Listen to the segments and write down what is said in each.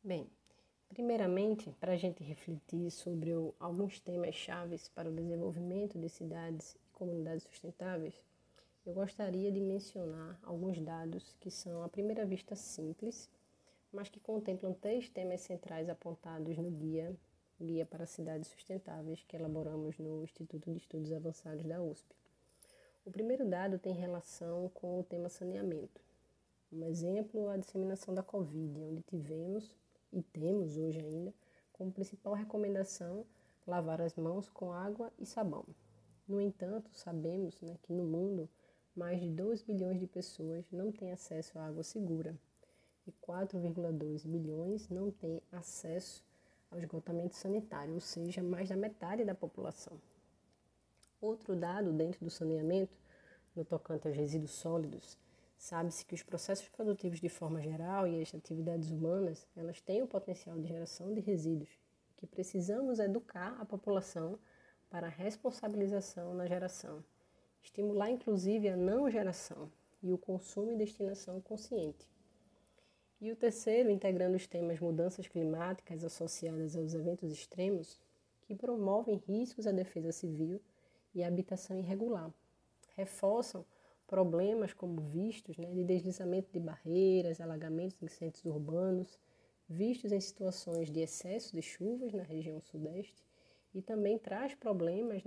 Bem, primeiramente, para a gente refletir sobre alguns temas chaves para o desenvolvimento de cidades e comunidades sustentáveis, eu gostaria de mencionar alguns dados que são, à primeira vista, simples, mas que contemplam 3 temas centrais apontados no Guia para Cidades Sustentáveis, que elaboramos no Instituto de Estudos Avançados da USP. O primeiro dado tem relação com o tema saneamento. Um exemplo, a disseminação da Covid, onde tivemos e temos hoje ainda como principal recomendação lavar as mãos com água e sabão. No entanto, sabemos que no mundo mais de 2 bilhões de pessoas não têm acesso à água segura e 4,2 bilhões não têm acesso ao esgotamento sanitário, ou seja, mais da metade da população. Outro dado dentro do saneamento, no tocante aos resíduos sólidos, sabe-se que os processos produtivos de forma geral e as atividades humanas, elas têm o potencial de geração de resíduos, que precisamos educar a população para a responsabilização na geração, estimular inclusive a não geração e o consumo e destinação consciente. E o terceiro, integrando os temas mudanças climáticas associadas aos eventos extremos, que promovem riscos à defesa civil e à habitação irregular, reforçam problemas como vistos de deslizamento de barreiras, alagamentos em centros urbanos, vistos em situações de excesso de chuvas na região sudeste e também traz problemas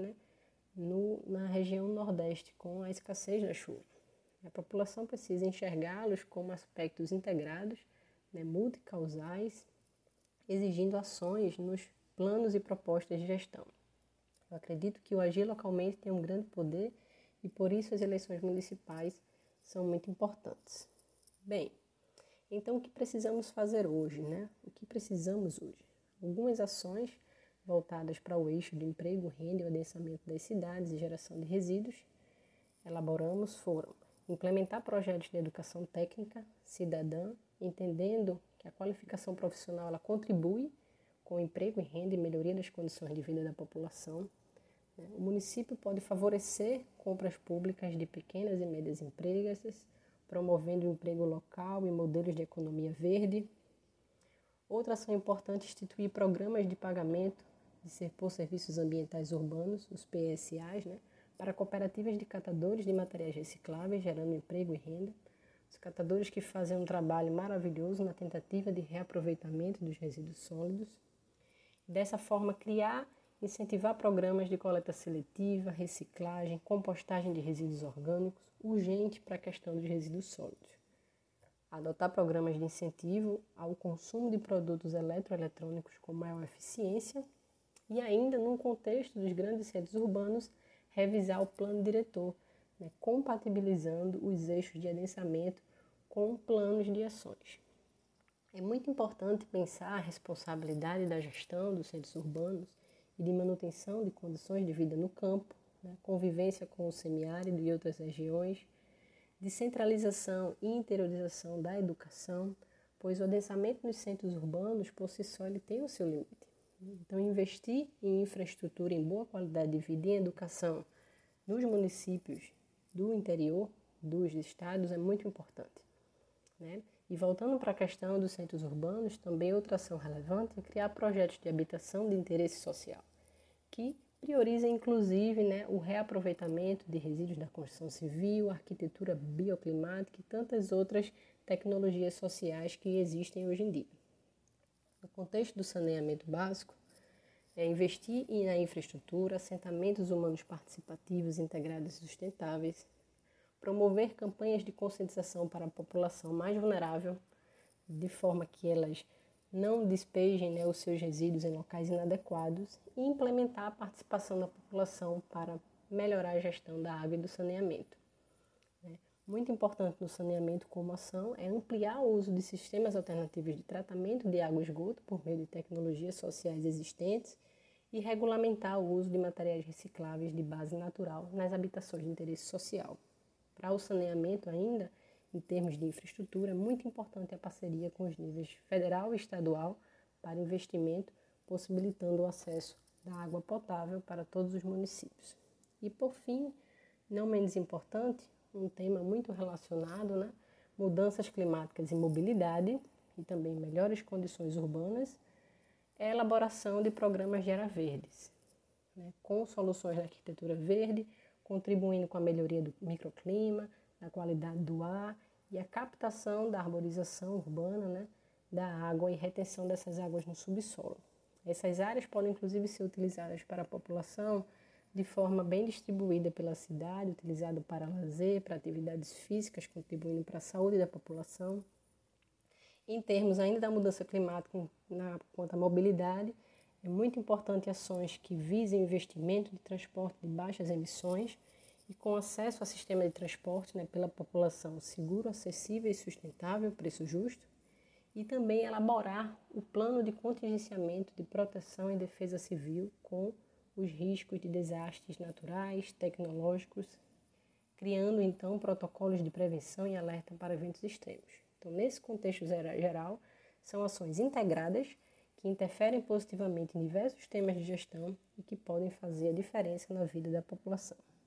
na região nordeste com a escassez da chuva. A população precisa enxergá-los como aspectos integrados, multicausais, exigindo ações nos planos e propostas de gestão. Eu acredito que o agir localmente tem um grande poder e por isso as eleições municipais são muito importantes. Bem, então o que precisamos fazer hoje, O que precisamos hoje? Algumas ações voltadas para o eixo de emprego, renda e o adensamento das cidades e geração de resíduos elaboramos foram implementar projetos de educação técnica cidadã, entendendo que a qualificação profissional ela contribui com o emprego e renda e melhoria das condições de vida da população. O município pode favorecer compras públicas de pequenas e médias empresas, promovendo o emprego local e modelos de economia verde. Outra ação importante é instituir programas de pagamento por serviços ambientais urbanos, os PSAs, para cooperativas de catadores de materiais recicláveis, gerando emprego e renda. Os catadores que fazem um trabalho maravilhoso na tentativa de reaproveitamento dos resíduos sólidos. Dessa forma, incentivar programas de coleta seletiva, reciclagem, compostagem de resíduos orgânicos, urgente para a questão dos resíduos sólidos. Adotar programas de incentivo ao consumo de produtos eletroeletrônicos com maior eficiência e ainda, num contexto dos grandes centros urbanos, revisar o plano diretor, compatibilizando os eixos de adensamento com planos de ações. É muito importante pensar a responsabilidade da gestão dos centros urbanos e de manutenção de condições de vida no campo, convivência com o semiárido e outras regiões, descentralização e interiorização da educação, pois o adensamento nos centros urbanos, por si só, ele tem o seu limite. Então, investir em infraestrutura, em boa qualidade de vida e em educação nos municípios do interior, dos estados, é muito importante. E voltando para a questão dos centros urbanos, também outra ação relevante é criar projetos de habitação de interesse social, que priorizem inclusive o reaproveitamento de resíduos da construção civil, arquitetura bioclimática e tantas outras tecnologias sociais que existem hoje em dia. No contexto do saneamento básico, é investir na infraestrutura, assentamentos humanos participativos, integrados e sustentáveis, promover campanhas de conscientização para a população mais vulnerável, de forma que elas não despejem os seus resíduos em locais inadequados e implementar a participação da população para melhorar a gestão da água e do saneamento. Muito importante no saneamento como ação é ampliar o uso de sistemas alternativos de tratamento de água e esgoto por meio de tecnologias sociais existentes e regulamentar o uso de materiais recicláveis de base natural nas habitações de interesse social. Para o saneamento ainda, em termos de infraestrutura, é muito importante a parceria com os níveis federal e estadual para investimento, possibilitando o acesso da água potável para todos os municípios. E por fim, não menos importante, um tema muito relacionado, mudanças climáticas e mobilidade, e também melhores condições urbanas é a elaboração de programas de áreas verdes, né, com soluções da arquitetura verde, contribuindo com a melhoria do microclima, da qualidade do ar e a captação da arborização urbana, né, da água e retenção dessas águas no subsolo. Essas áreas podem inclusive ser utilizadas para a população de forma bem distribuída pela cidade, utilizado para lazer, para atividades físicas, contribuindo para a saúde da população. Em termos ainda da mudança climática, quanto à mobilidade, é muito importante ações que visem investimento de transporte de baixas emissões e com acesso a sistema de transporte, né, pela população seguro, acessível e sustentável, preço justo, e também elaborar o plano de contingenciamento de proteção e defesa civil com os riscos de desastres naturais, tecnológicos, criando então protocolos de prevenção e alerta para eventos extremos. Então, nesse contexto geral, são ações integradas que interferem positivamente em diversos temas de gestão e que podem fazer a diferença na vida da população.